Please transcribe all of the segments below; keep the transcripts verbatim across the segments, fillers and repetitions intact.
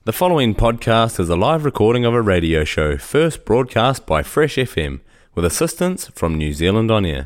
The following podcast is a live recording of a radio show first broadcast by Fresh F M with assistance from New Zealand On Air.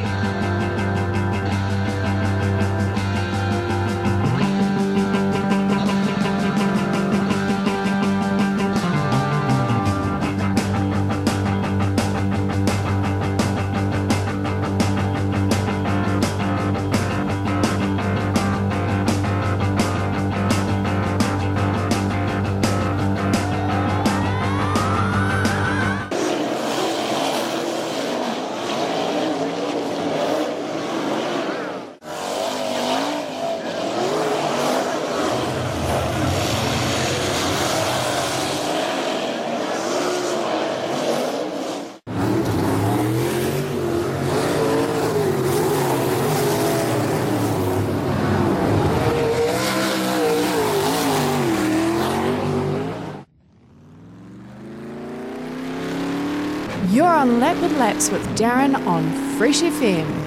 You're on Lap with Laps with Darren on Fresh F M.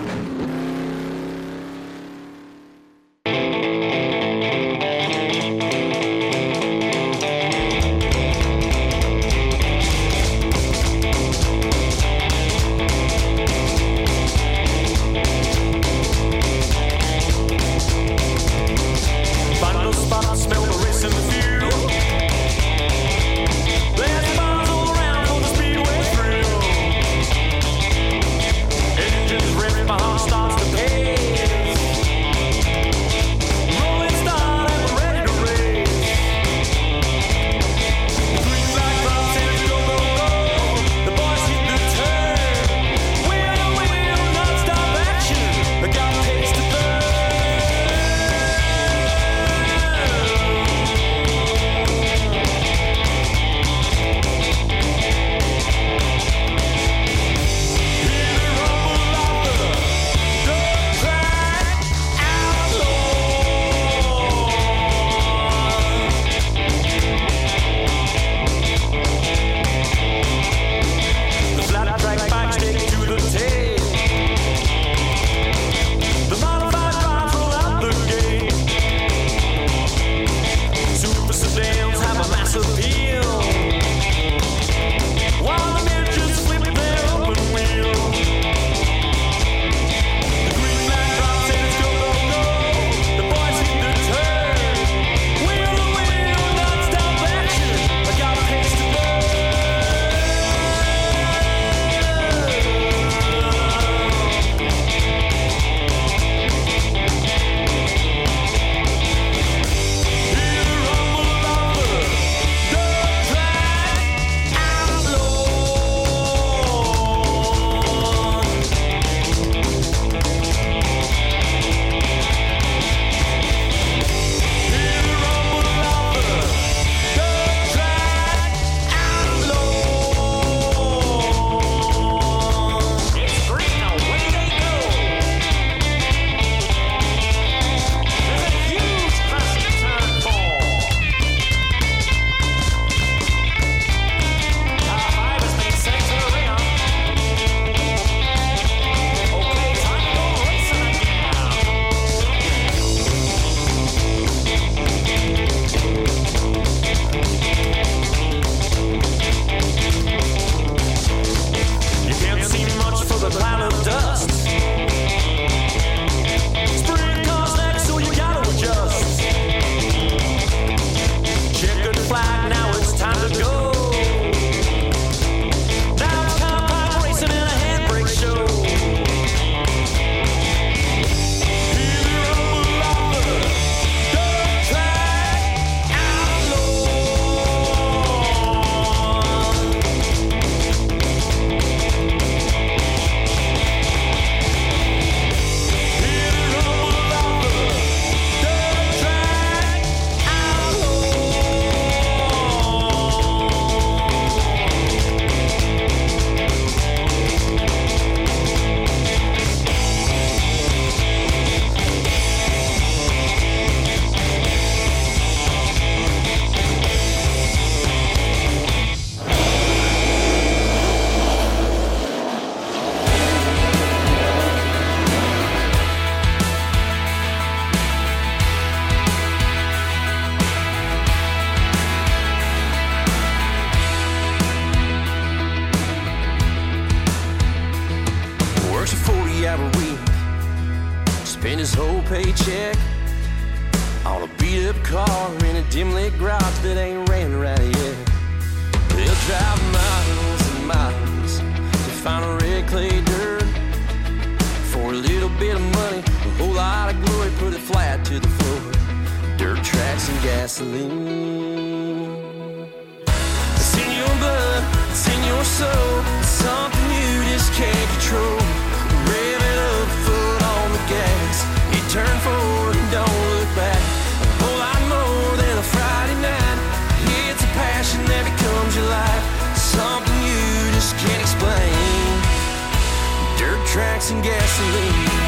his whole paycheck on a beat-up car in a dim-lit garage that ain't ran right yet. He'll drive miles and miles to find a red clay dirt for a little bit of money, a whole lot of glory, put it flat to the floor. Dirt tracks and gasoline. It's in your blood, it's in your soul, something you just can't control. Rev it up, foot on the gas, you turn forward and don't look back. A whole lot more than a Friday night. It's a passion that becomes your life, something you just can't explain. Dirt tracks and gasoline.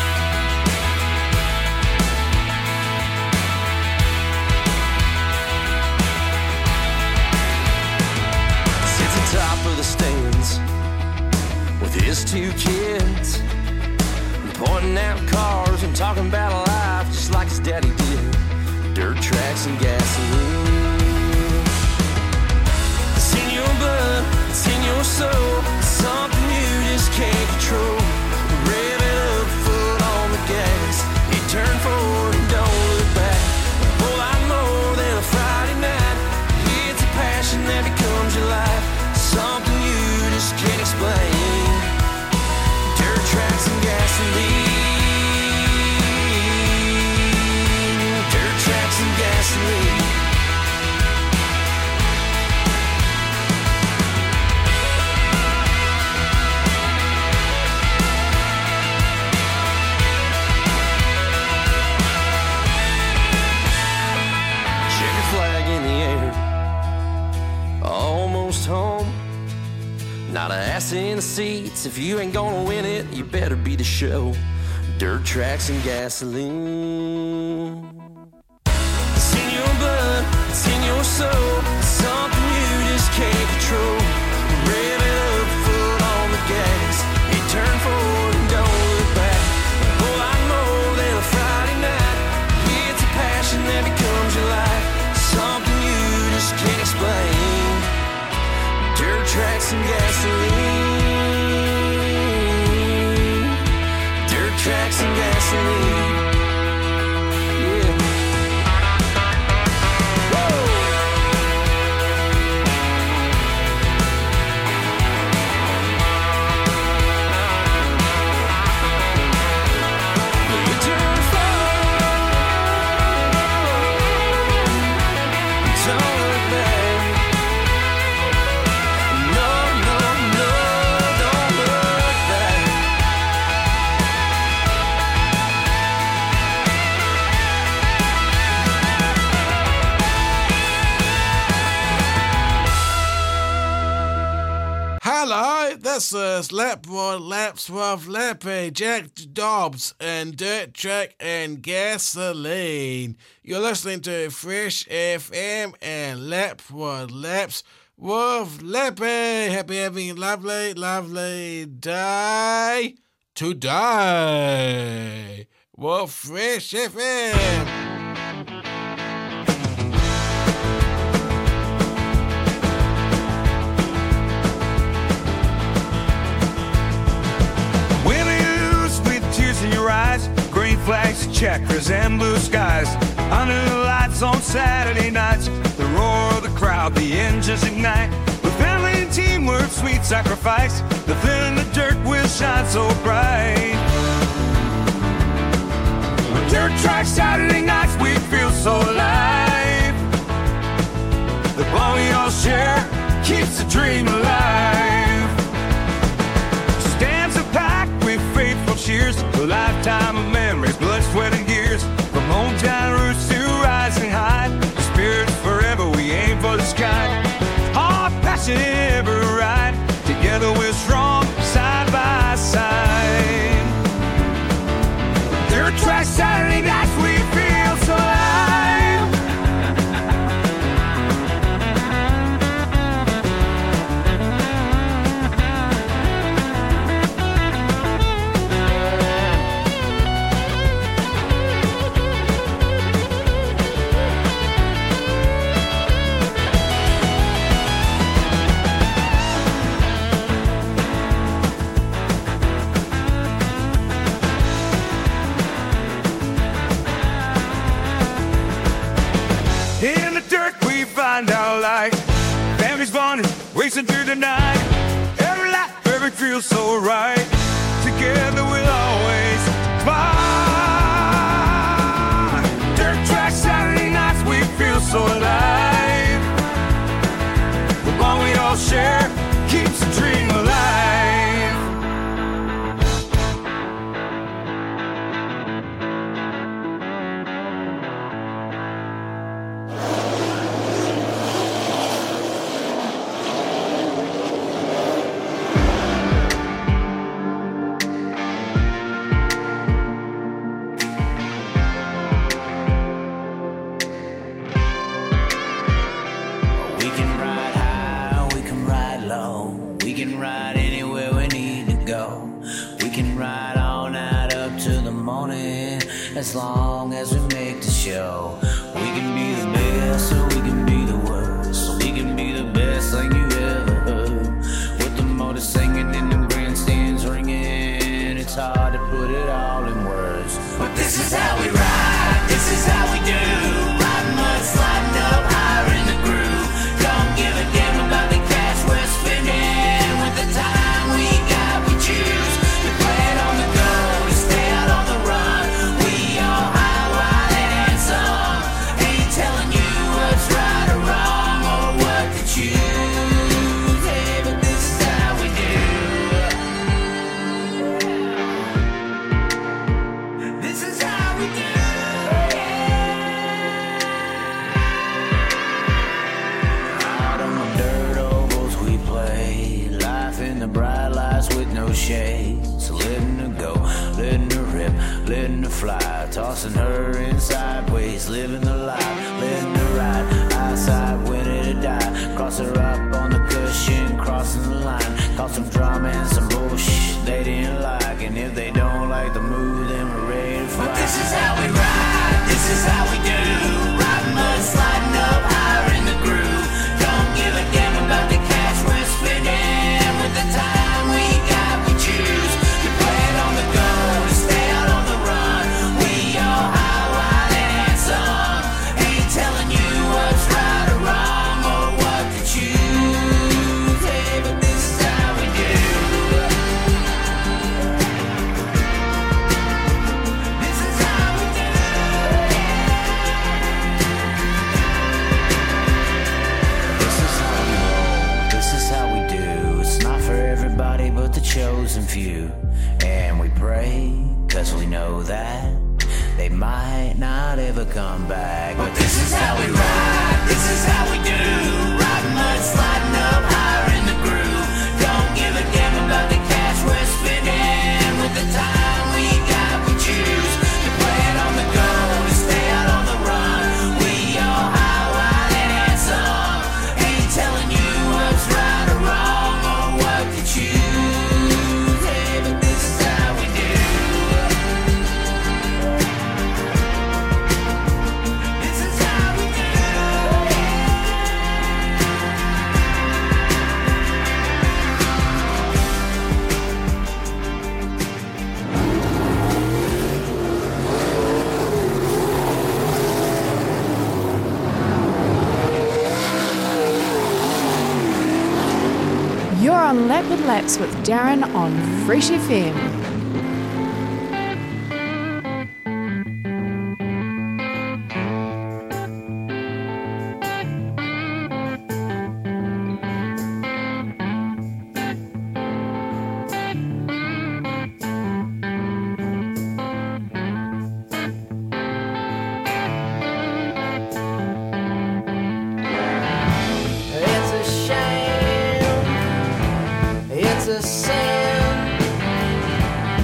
Top of the stands with his two kids, pointing out cars and talking about life just like his daddy did. Dirt tracks and gasoline. It's in your blood, it's in your soul, something you just can't control. Rev it up, foot on the gas, you turn forward and don't look back. A whole lot more than a Friday night. It's a passion that becomes your life, something you just can't explain. Dirt tracks and gasoline. Dirt tracks and gasoline. Checker flag in the air, almost home. Not an ass in the seats. If you ain't gonna win it, you better be the show. Dirt tracks and gasoline. It's in your blood, it's in your soul, something you just can't control. Rev it up, foot on the gas, you turn forward and don't look back. A whole lot more than a Friday night. It's a passion that becomes your life, something you just can't explain. Dirt tracks and gasoline. Dirt tracks and gasoline. Yeah. Whoa. You turn forward, don't look back. Hello, this is Lapwood Laps with Lappy, Jack Dobbs, and Dirt Track and Gasoline. You're listening to Fresh F M and Lapwood Laps with Lappy. Happy having a lovely, lovely day today with Fresh F M. Green flags, checkers, and blue skies. Under the lights on Saturday nights, the roar of the crowd, the engines ignite. With family and teamwork, sweet sacrifice, the flint and the dirt will shine so bright. With dirt track Saturday nights, we feel so alive. The bond we all share keeps the dream alive. Stands a pack with faithful cheers, a lifetime of memories, blood, sweat, and years. From hometown roots to rising high, the spirit's forever, we aim for the sky. Our passion in every ride, together we're strong, side by side. Dirt track Saturday nights, we feel so alive. work, we find our light. Families bonding, racing through the night. Every life, every feels so right. Together we'll always fly. Dirt track Saturday nights, we feel so alive. The bond we all share keeps the dream alive. As long as we make the show, we can be the best, or we can be the worst. We can be the best thing you ever heard. With the motor singing and the grandstands ringing, it's hard to put it all in words. But this is how we ride, this is how we do. Riding mud, sliding up higher in the groove. Don't give a damn about the cash we're spending. With the time we got, we choose to play it on the go, to stay out on the run. Telling you what's right or wrong or what to choose. Hey, but this is how we do. This is how we do. Out on the dirt ovals we play. Life in the bright lights with no shade. So letting her go, letting her rip, letting her fly. Tossing her in sideways, living the life. Letting her ride, eyesight, winning to die. Cross her up on the cushion, crossing the line. Cause some drama and some bullshit they didn't like. And if they don't like the move, then we're ready to fly. But this is how we ride, this is how we do. Riding mud, sliding up higher in the groove. Don't give a damn about the cash we're spending. With the time we got, we choose to play it on the go, to stay out on the run. We all high, wild, and handsome. Telling you what's right or wrong or what to choose. Hey, but this is how we do. This is how we do. This is how we roll. This is how we do. It's not for everybody but the chosen few. And we pray, cause we know that they might not ever come back. But this is how we ride, this is how we do. Riding mud, sliding up higher in the groove. Don't give a damn about the cash we're spending. With the time we got, we choose to play it on the go, to stay out on the run. We all high, wild, and handsome. Ain't telling you what's right or wrong or what to choose. Hey, but this is how we do. You're on Lap with Laps with Darren on Fresh F M. It's a shame, it's a sin.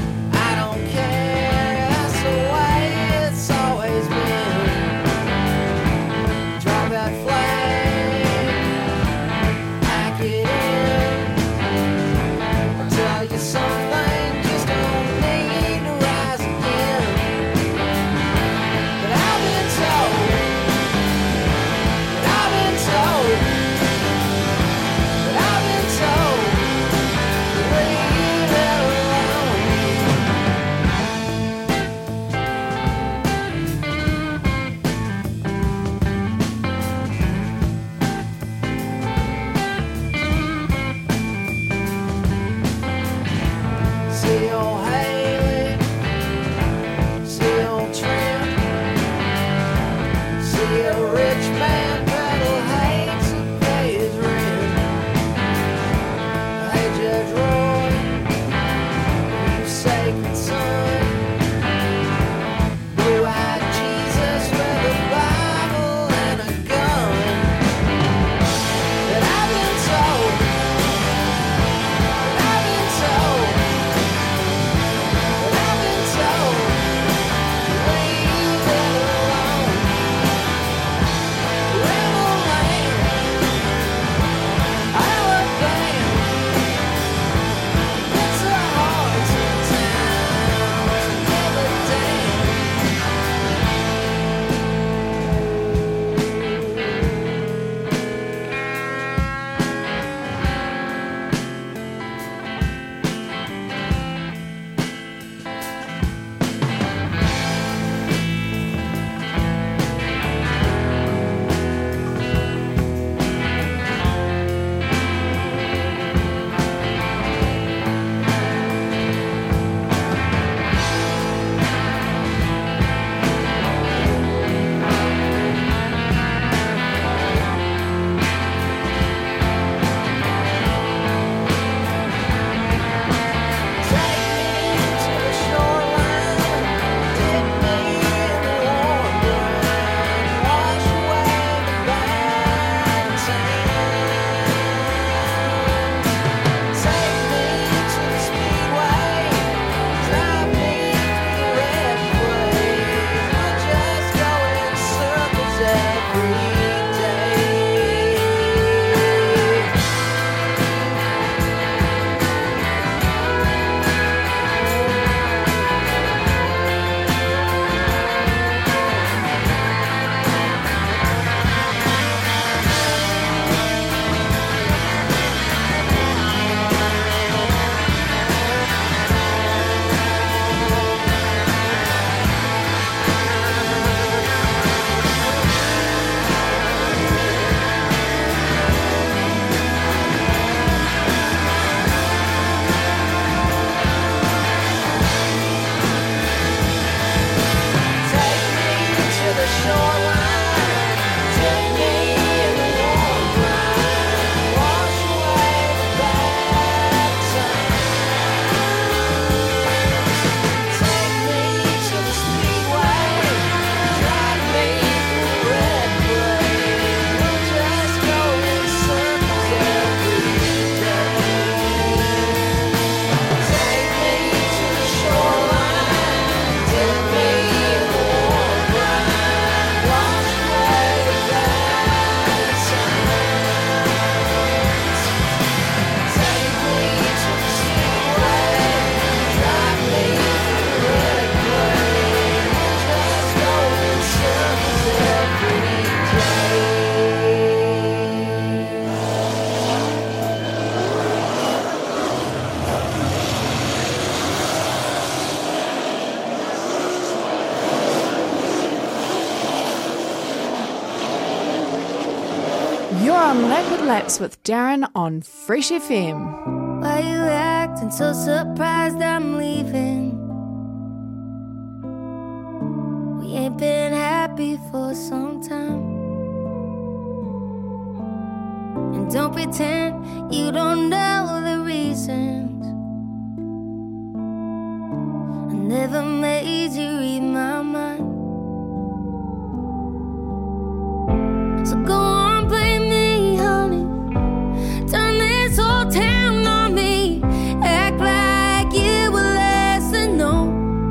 on Lap with Laps with Darren on Fresh F M. Why you acting so surprised I'm leaving? We ain't been happy for some time. And don't pretend you don't know the reasons. I never made you read my mind. So go on, play me, honey. Turn this whole town on me. Act like you were less than known.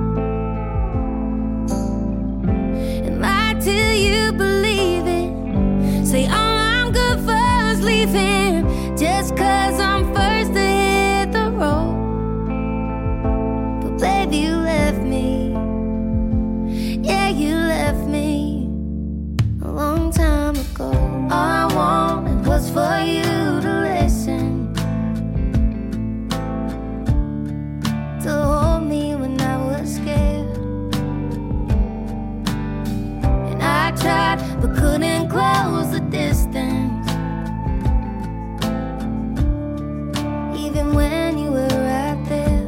And lie till you believe it. Say all I'm good for is leaving. Just cause I'm first to hit the road. But baby, you left me. Yeah, you left me a long time ago. All I wanted was for you to listen, to hold me when I was scared. And I tried but couldn't close the distance, even when you were right there.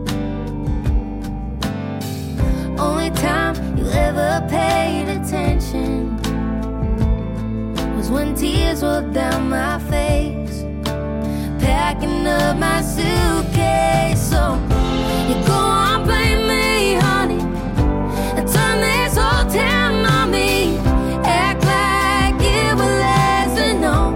Only time you ever paid attention was when tears rolled down my face, packing up my suitcase. So you go on, blame me, honey, and turn this whole town on me. Act like you were less than known,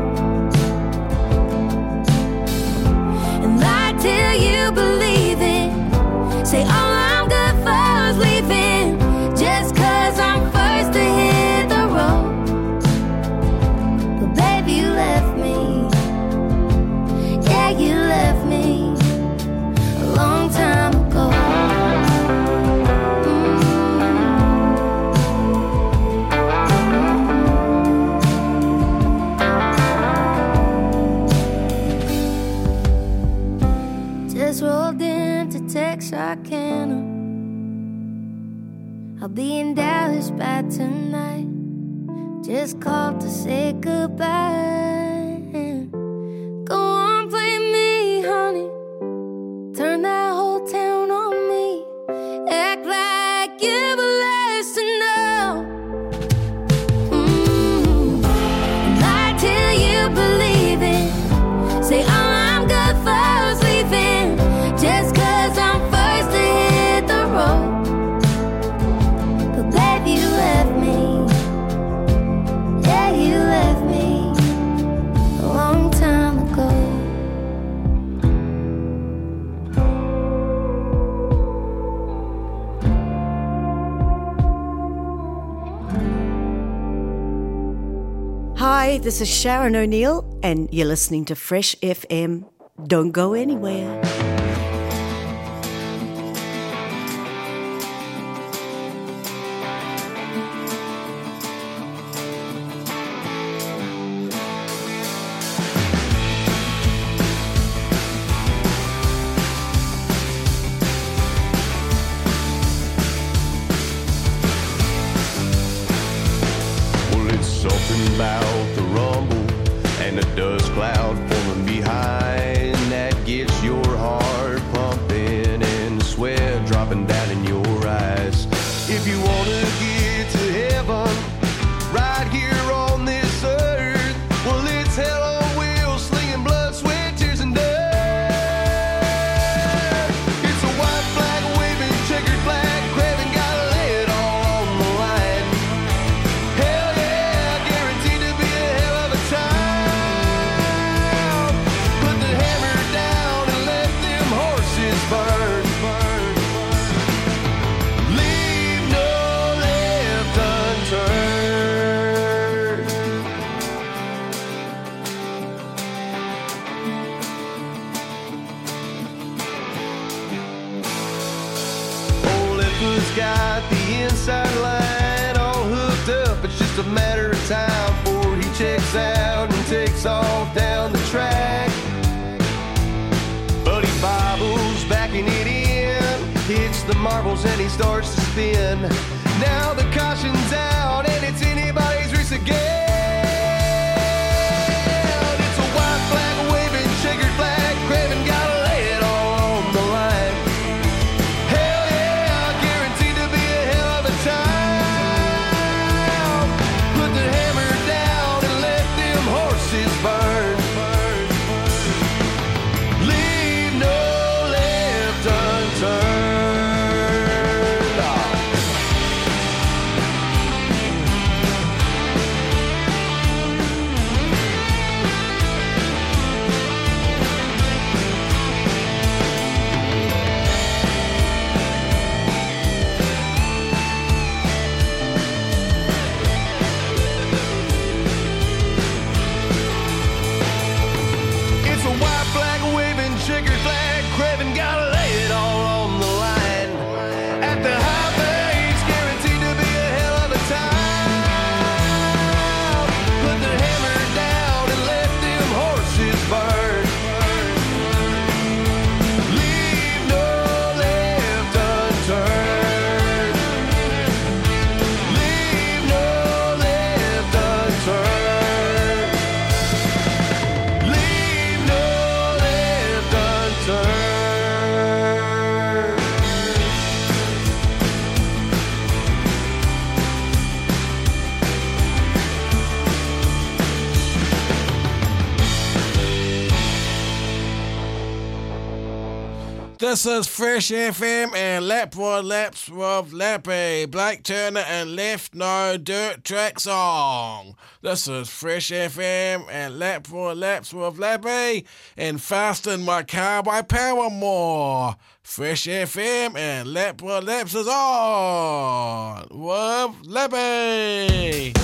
and lie till you believe it. Say all I'm good for is leaving. Just cause I'm first to hit the road. But baby, you left me. Yeah, you left me a long time ago. Mm-hmm. Just rolled into Texarkana. I'll be in Dallas by tonight. Just called to say goodbye. Go on, play me, honey. Turn that whole town on me. Act like you were less to know. Mm-hmm. Lie till you believe it. Say all I'm good for is leaving. Just cause I'm first to hit the road. Baby, you left me. Yeah, you left me a long time ago. Hi, this is Sharon O'Neill, and you're listening to Fresh F M. Don't go anywhere. Something about the rumble and the dust cloud forming behind that gets your heart pumping and the sweat dropping down in your eyes. If you want to get to heaven right here on this earth, well, it's hell on wheels, slinging blood, sweat, tears, and dirt. It's a white flag waving, checkered flag craving, gotta lay it all on the line. Hell yeah, guaranteed to be a hell of a time. Put the hammer down and let them horses burn, burn, burn. Leave no left unturned. Old Lipa's got the inside line all hooked up. It's just a matter of time before he checks out and takes off down the track. Buddy Bobbles backing it in, hits the marbles and he starts to spin. Now the caution's out and it's anybody's race again. This is Fresh F M and Lapwood Laps with Lappy, Blake Turner and Left No Dirt Track Song. This is Fresh F M and Lapwood Laps with Lappy and Fast in My Car by Paramore. Fresh F M and Lapwood Laps is on with Lappy.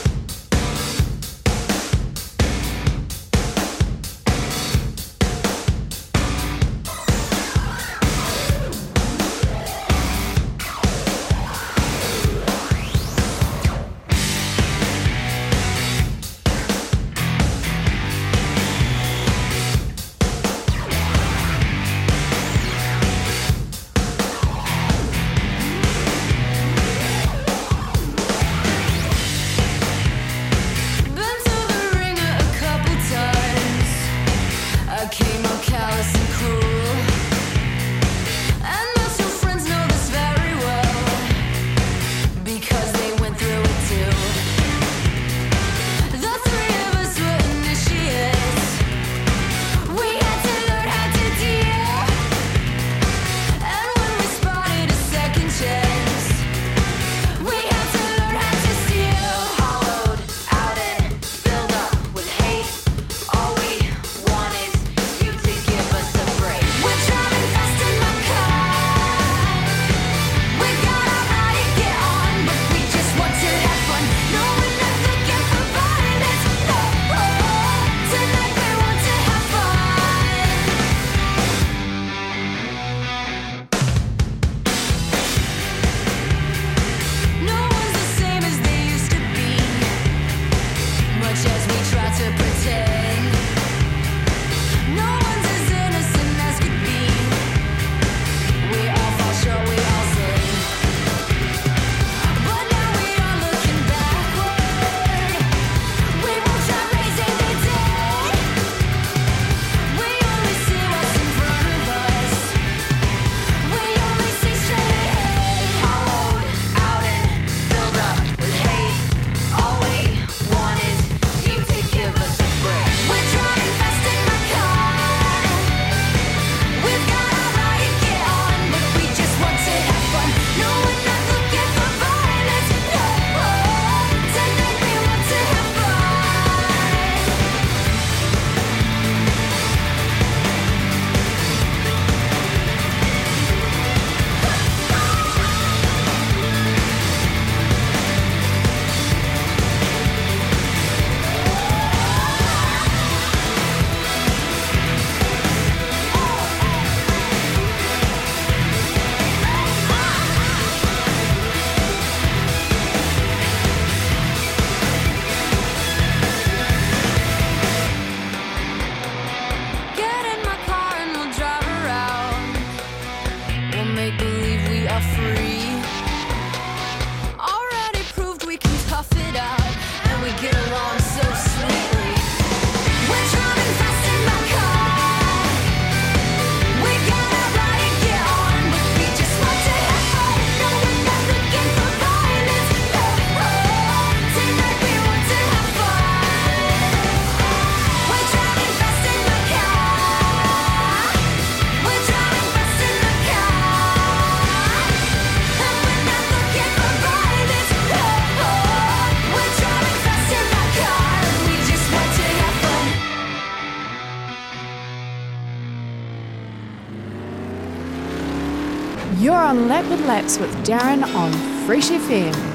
You're on Lap with Laps with Darren on Fresh F M.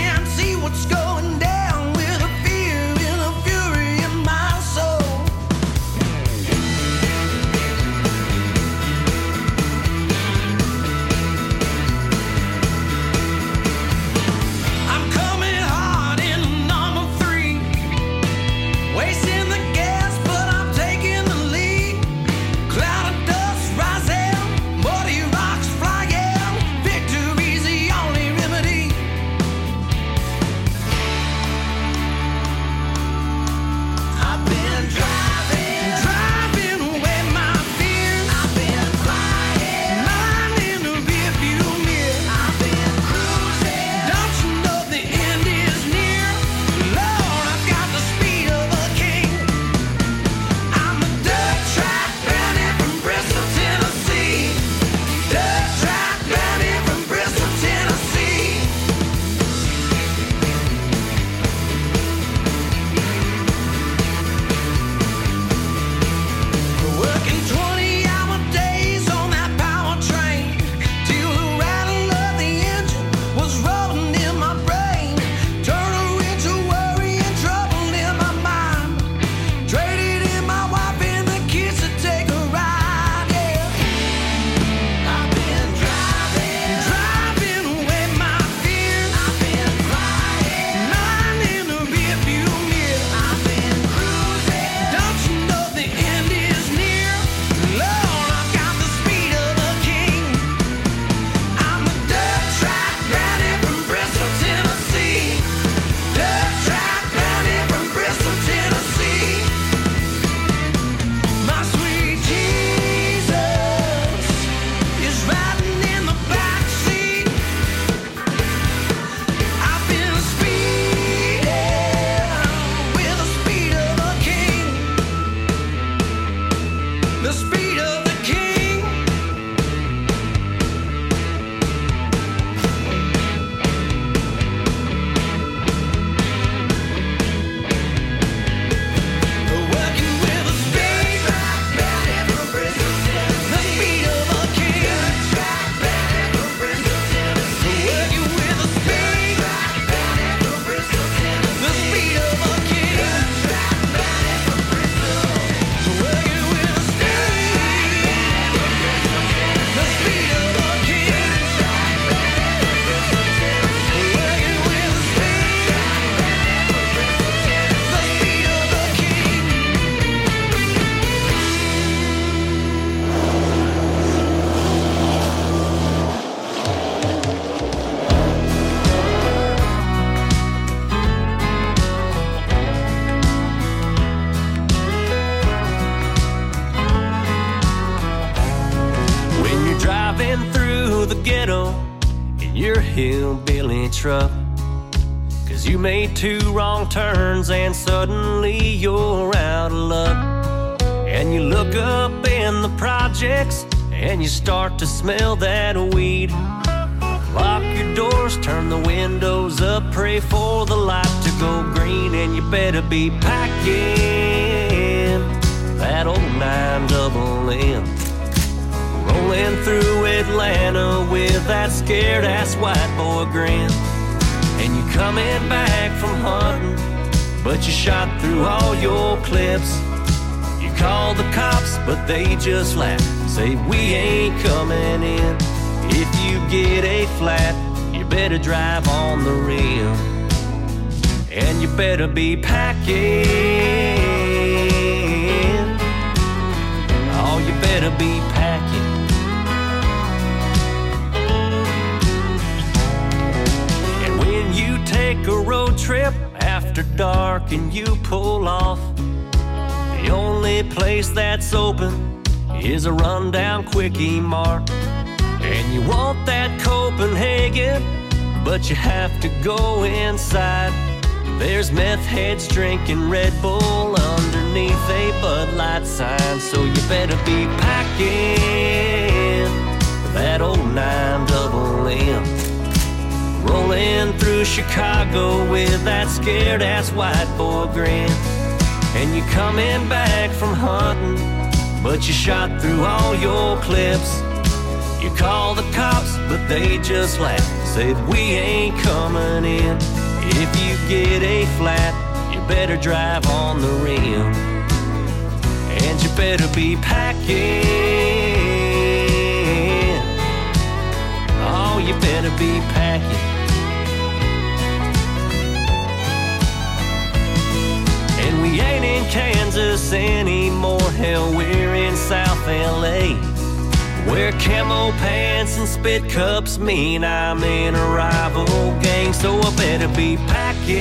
What's going down with a fear and a fury in my soul? ghetto in your hillbilly truck. Cause you made two wrong turns and suddenly you're out of luck. And you look up in the projects and you start to smell that weed. Lock your doors, turn the windows up, pray for the light to go green. And you better be packing that old nine double M, rolling through Atlanta with that scared ass white boy grin. And you coming back from hunting, but you shot through all your clips. You call the cops, but they just laugh, say we ain't coming in. If you get a flat, you better drive on the rim. And you better be packing. Oh, you better be packing. And when you take a road trip after dark and you pull off, the only place that's open is a rundown quickie mart. And you want that Copenhagen, but you have to go inside. There's meth heads drinking Red Bull underneath a Bud Light sign. So you better be packing that old nine double M, rolling through Chicago with that scared ass white boy grin. And you coming back from hunting, but you shot through all your clips. You call the cops, but they just laugh, said we ain't coming in. If you get a flat, you better drive on the rim. And you better be packing. Oh, you better be packing. And we ain't in Kansas anymore, hell, we're in South L A, where camo pants and spit cups mean I'm in a rival gang. So I better be packing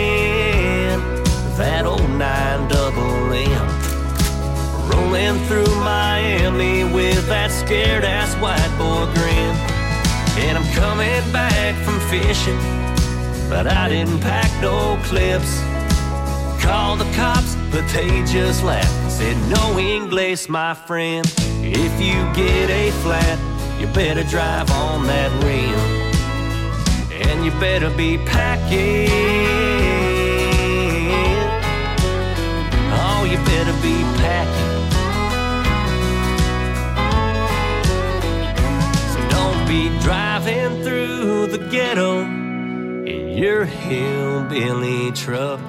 that old nine double M, rolling through Miami with that scared ass white boy grin. And I'm coming back from fishing, but I didn't pack no clips. Called the cops, but they just laughed, said no English, my friend. If you get a flat, you better drive on that rim. And you better be packing. Oh, you better be packing. So don't be driving through the ghetto in your hillbilly truck.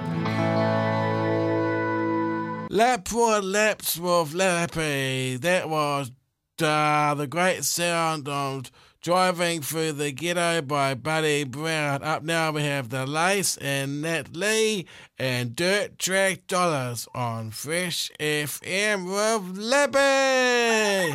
Lapworth Lapsworth Lappy. That was uh, the great sound of Driving Through the Ghetto by Buddy Brown. Up now we have The Lace and Nat Lee and Dirt Track Dollars on Fresh F M with Lappy.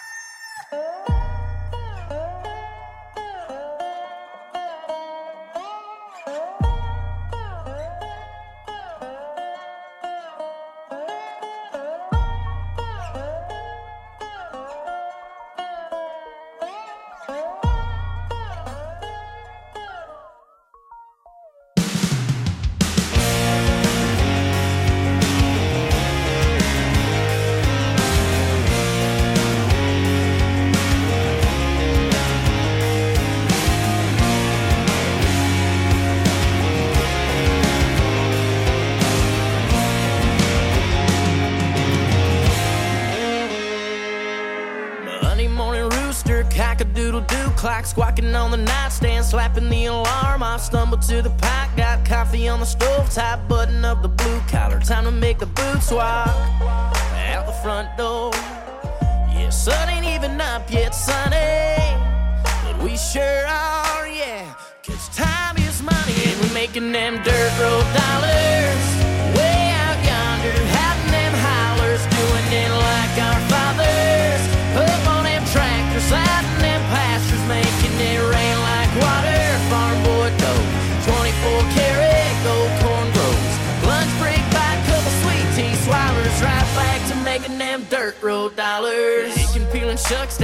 Clock squawking on the nightstand, slapping the alarm. I stumbled to the pike, got coffee on the stove top, button up the blue collar. Time to make the boot swap out the front door. Yeah, sun ain't even up yet, sunny, but we sure are, yeah. Cause time is money and we're making them dirt road dollars. Way out yonder, having them hollers, doing it like our fathers. Up on them tractors, sliding them pastures, making it rain like water. Farm boy goes, twenty-four karat gold corn grows. Lunch break by a couple sweet tea swallowers, right back to making them dirt road dollars. Making, peeling, shuck, stack, digging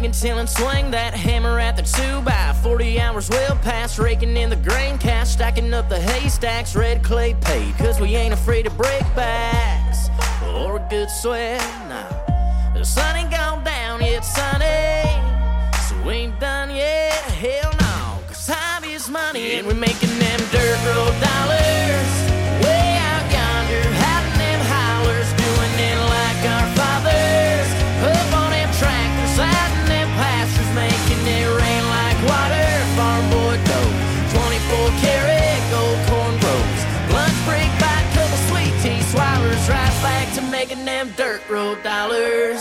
until and swing that hammer at the two by forty hours well past, raking in the grain cash, stacking up the haystacks, red clay paid, cause we ain't afraid to break backs or a good sweat. Nah, the sun ain't gone down yet, sunny, so we ain't done yet, hell no, cause time is money and we're making them dirt road dollars way out yonder, having them hollers, doing it like our fathers, up on them tractors, out in them pastures, making it rain like water, farm boy dough, twenty-four karat gold corn rows, lunch break by a couple sweet tea swallowers, right back to making them dirt road dollars.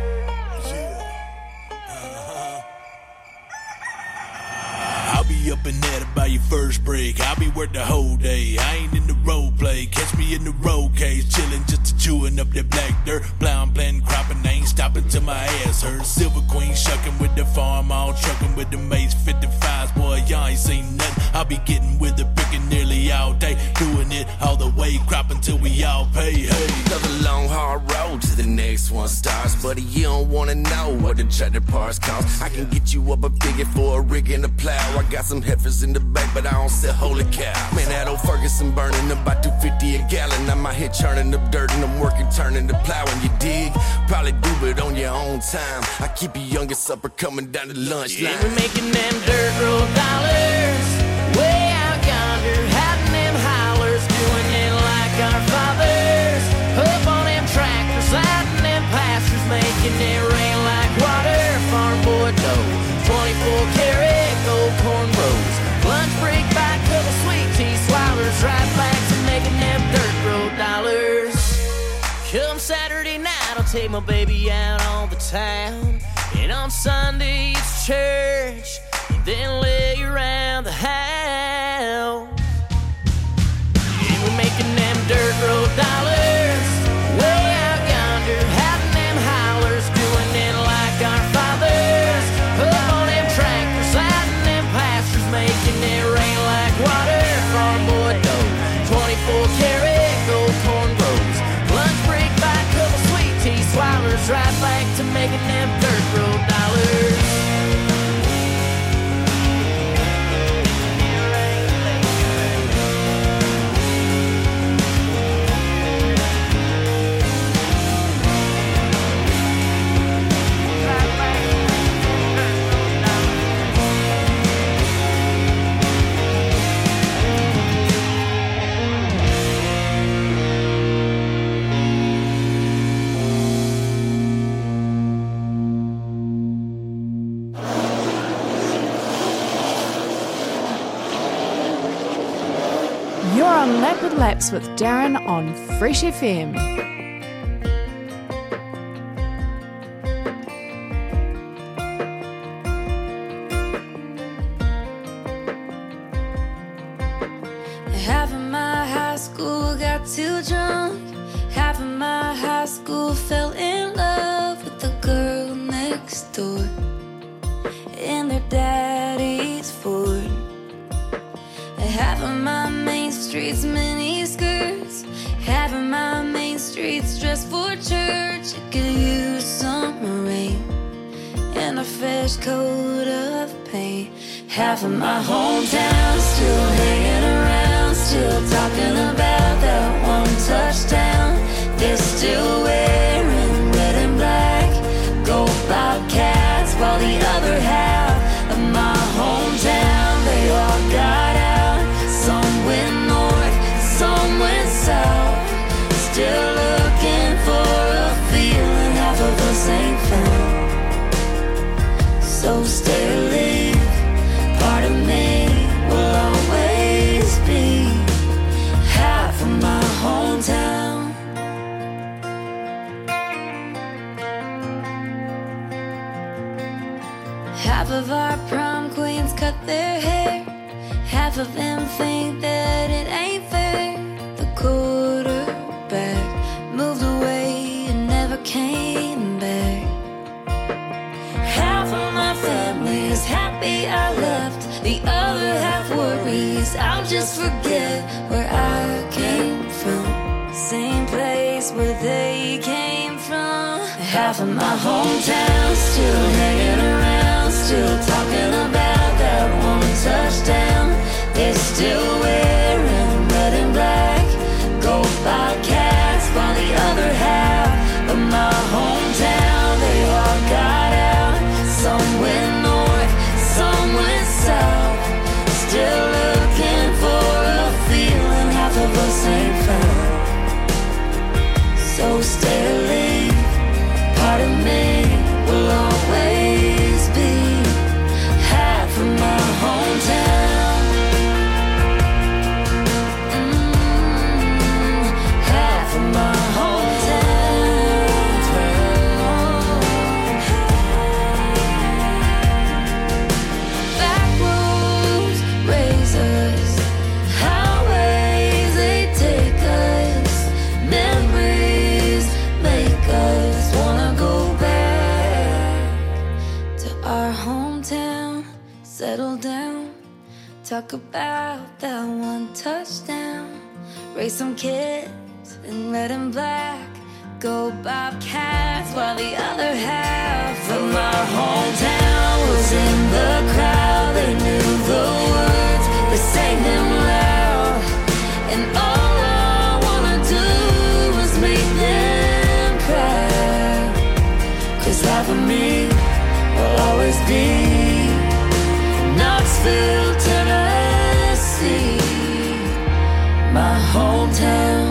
I'll be up and at it by your first break. I'll be working the whole day. I ain't in the road play. Catch me in the road cage, chillin' just a chewing up that black dirt. Plowing, planting, cropping, I ain't stopping till my ass hurts. Silver Queen shucking with the farm, all trucking with the mace fifty-fives. Boy, y'all ain't seen nothing. I'll be getting with the picking nearly all day, doing it all the way, cropping till we all pay. Hey, another long hard road to the next one starts, buddy. You don't wanna know what the tractor parts cost. I can get you up a figure for a rig and a plow. I got some heifers in the back, but I don't sell holy cow. Man, that old Ferguson burning about two fifty a gallon. I'm out here churning up dirt and I'm working, turning the plow. And you dig? Probably do it on your own time. I keep your youngest supper coming down the lunch line. Yeah, we're making them dirt road dollars way out yonder, having them hollers, doing it like our fathers, up on them tractors, out in them pastures, making it rain like water, farm boy dough, twenty-four karat gold corn rows, lunch break by a couple sweet tea swallowers, right back to making them dirt road dollars. Come Saturday night, I'll take my baby out on the town, and on Sunday it's church, and then lay around the house. Yeah, we're making them dirt road dollars way out yonder, having them hollers, doing it like our fathers, up on them tractors, out in them pastures, making it rain like water, farm boy dough, twenty-four karat gold corn rows, lunch break by a couple sweet tea swallowers, right back to making them dirt road dollars. You're on Lap with Laps with Darren on Fresh F M. Half of my high school got too drunk. Half of my high school fell in love with the girl next door in their daddy's Ford. Half of my main streets mini skirts. Half of my main streets dressed for church. It could use some rain and a fresh coat of paint. Half of my hometown still hanging around, still talking about that one touchdown. They're still wearing red and black, gold Bobcats, while the other half of my hometown, they all got out. Some went north, some went south, still looking for a feeling half of us ain't found. So stay or leave, part of me will always be half of my hometown. Half of our prom queens cut their hair. Half of them think that it ain't fair. The quarterback moved away and never came back. Half of my family is happy I left. The other half worries I'll just forget where I came from. Same place where they came from. half of my hometown still hanging around, still talking about that one touchdown. They're still wearing red and black, go Bobcats, while the other half of my hometown, they all got out. Some went north, some went south, still looking for a feeling half of us ain't found. So stay or leave, part of me will always be half of my hometown. Mm, half of my talk about that one touchdown, raise some kids in red and black, go Bobcats, while the other half of my hometown was in the crowd. They knew the words, they sang them loud, and all I wanna do was make them cry, 'cause half of me will always be Knoxville, Tennessee, my hometown.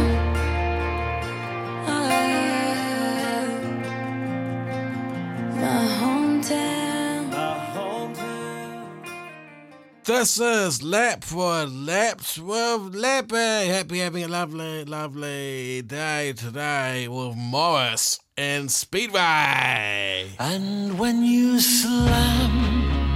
My hometown. My hometown. This is Lap for Laps with Lappy. Happy having a lovely, lovely day today with Morris and Speedway. And when you slam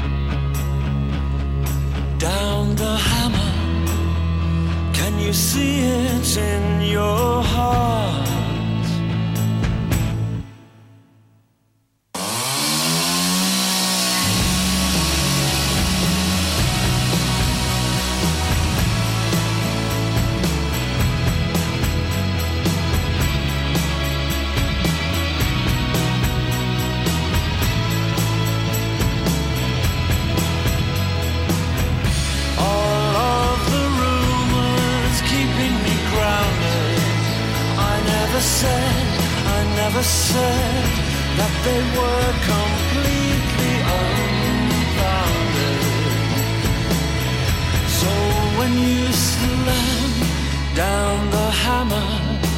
down the hammer, can you see it in your heart? Said, I never said that they were completely unfounded. So when you slam down the hammer,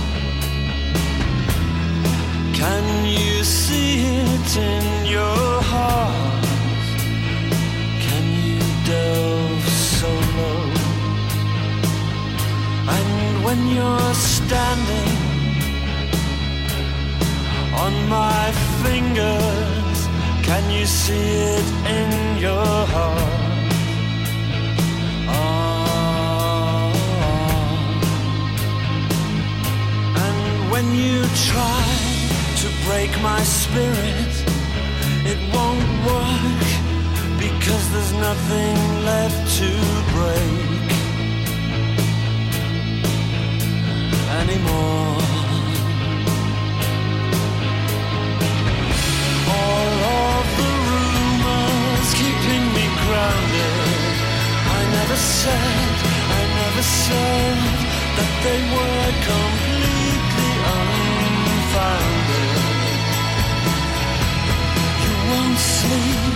can you see it in your heart? Can you delve so low? And when you're standing on my fingers, can you see it in your heart? Oh. And when you try to break my spirit, it won't work, because there's nothing left to break anymore. All of the rumors keeping me grounded, I never said, I never said that they were completely unfounded. You won't sleep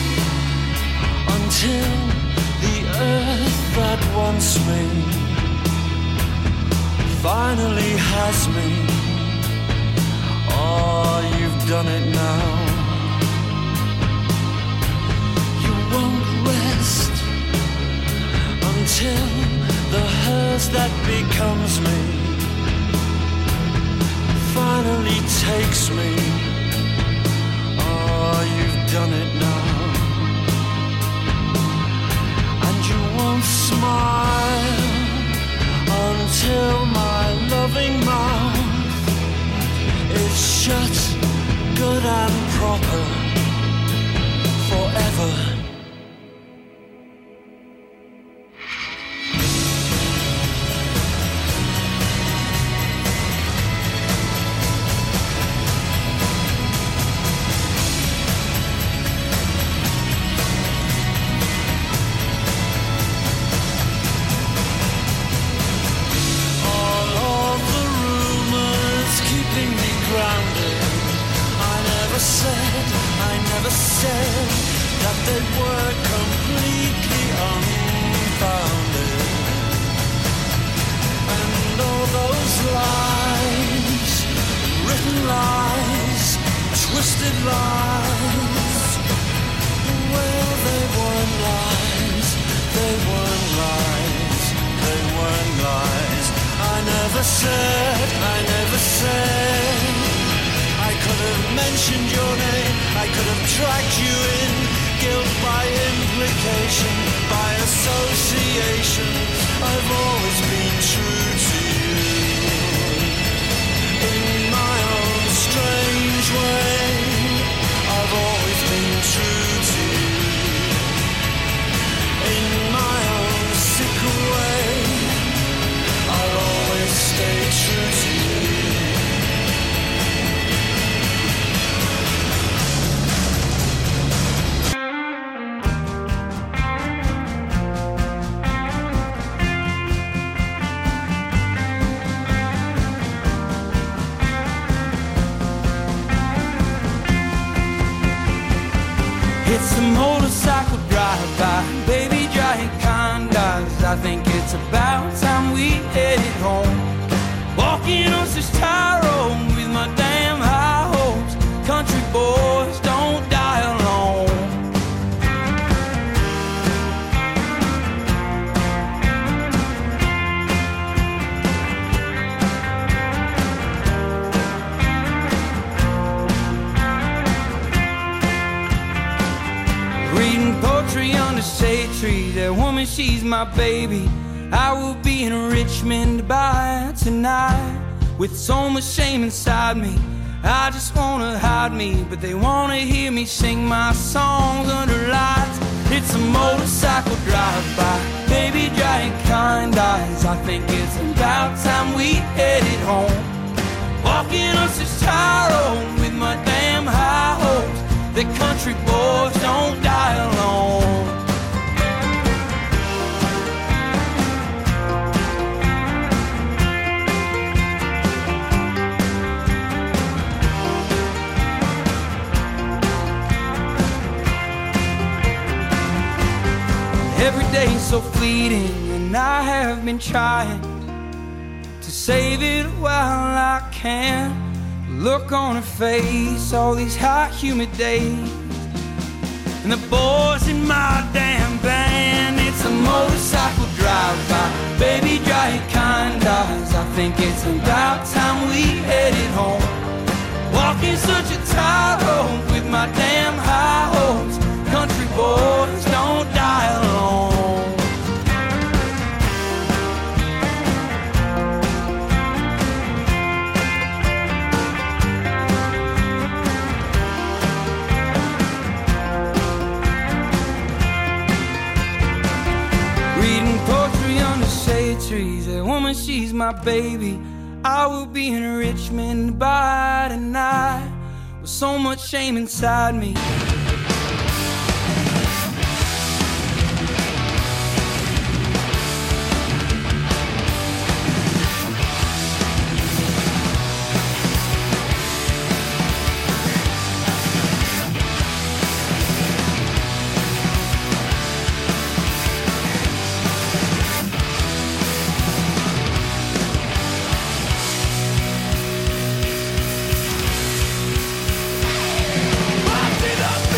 until the earth that wants me finally has me. Oh, you've done it now. You won't rest until the hearse that becomes me finally takes me. Oh, you've done it now. And you won't smile until my loving mouth is shut good and proper forever. could have dragged you in. Guilt by implication, by association. I've always been true to you. In my own strange way, I've always been true to you. In my own sick way, I'll always stay true to you. It's a motorcycle drive-by, baby giant condos. I think it's about time we headed home. Walking on this Tyrone with my damn high hopes. Country boys don't die alone. Reading poetry under shade trees. That woman, she's my baby. I will be in Richmond by tonight. With so much shame inside me, I just wanna hide me. But they wanna hear me sing my songs under lights. It's a motorcycle drive-by, baby giant kind eyes. I think it's about time we headed home. Walking on this Tyrone with my damn high hopes. The country boys don't die alone. Every day's so fleeting, and I have been trying to save it while I can. Look on her face, all these hot, humid days, and the boys in my damn band. It's a motorcycle drive-by, baby giant kind eyes. I think it's about time we headed home. Walking such a Tyrone with my damn high hopes. Country boys don't die alone. Reading poetry under shade trees. That woman, she's my baby. I will be in Richmond by tonight. With so much shame inside me. Up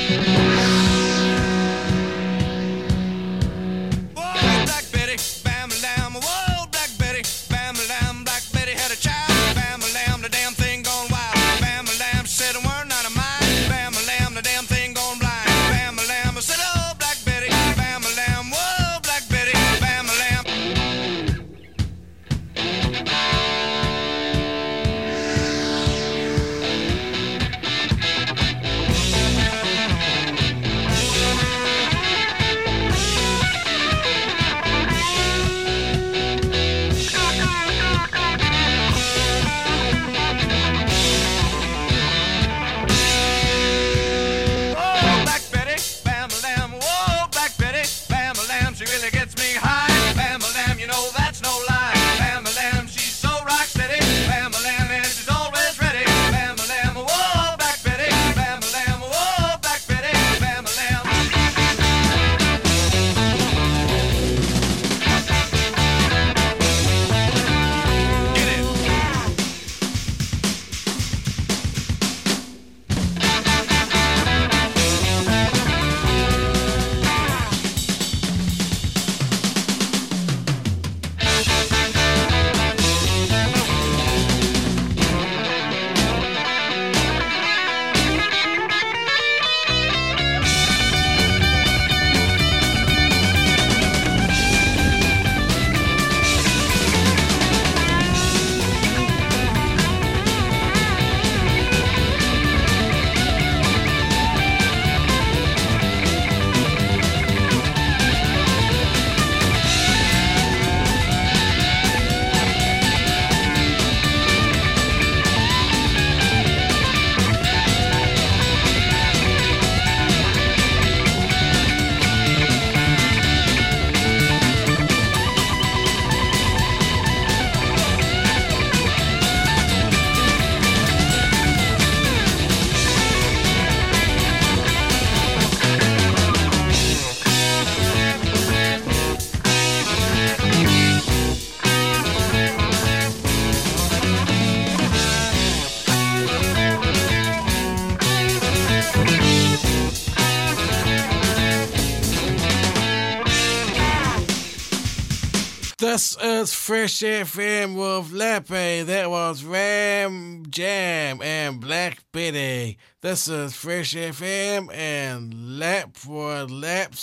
This is Fresh F M with Lappy. That was Ram Jam and Black Betty. This is Fresh F M and Lap for Laps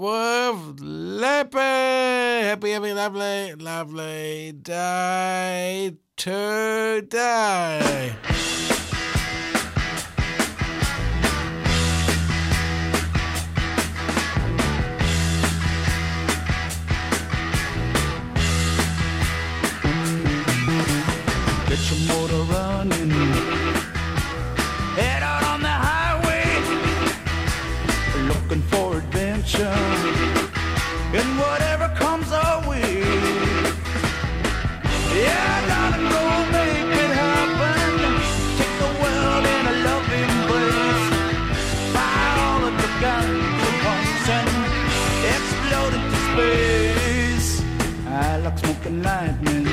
with Lappy. Happy having a lovely, lovely day today. Get your motor running, head out on the highway, looking for adventure, and whatever comes our way. Yeah, darling, go make it happen. Take the world in a loving embrace. Fire all of the guns at once and explode into space. I like smoking lightning,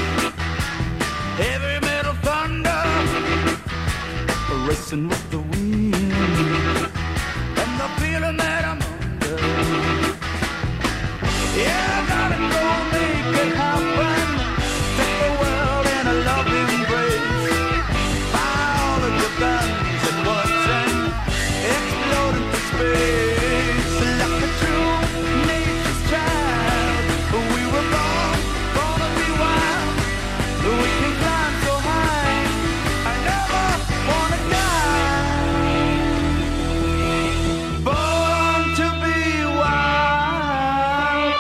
heavy metal thunder, racing with the wind, and the feeling that I'm under. Yeah, gotta go make it happen. Take the world in a loving embrace. Fire all of your guns at once and explode into space. Like a true nature's child, we were born, born to be wild. We can climb so high, I never wanna die. Born to be wild.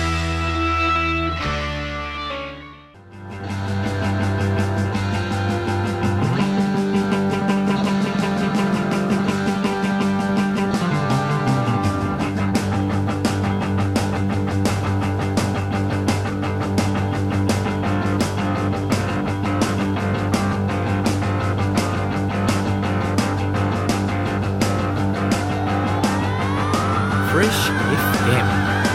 Fresh F M.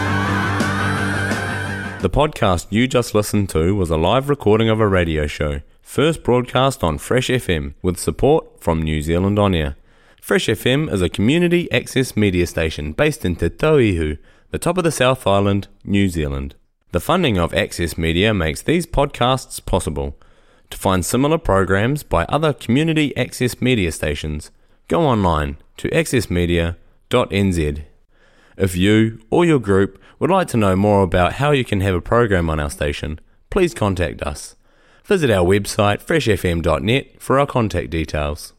The podcast you just listened to was a live recording of a radio show, first broadcast on Fresh F M with support from New Zealand On Air. Fresh F M is a community access media station based in Te Tauihu, the top of the South Island, New Zealand. The funding of Access Media makes these podcasts possible. To find similar programs by other community access media stations, go online to access media dot n z. If you or your group would like to know more about how you can have a program on our station, please contact us. Visit our website fresh f m dot net for our contact details.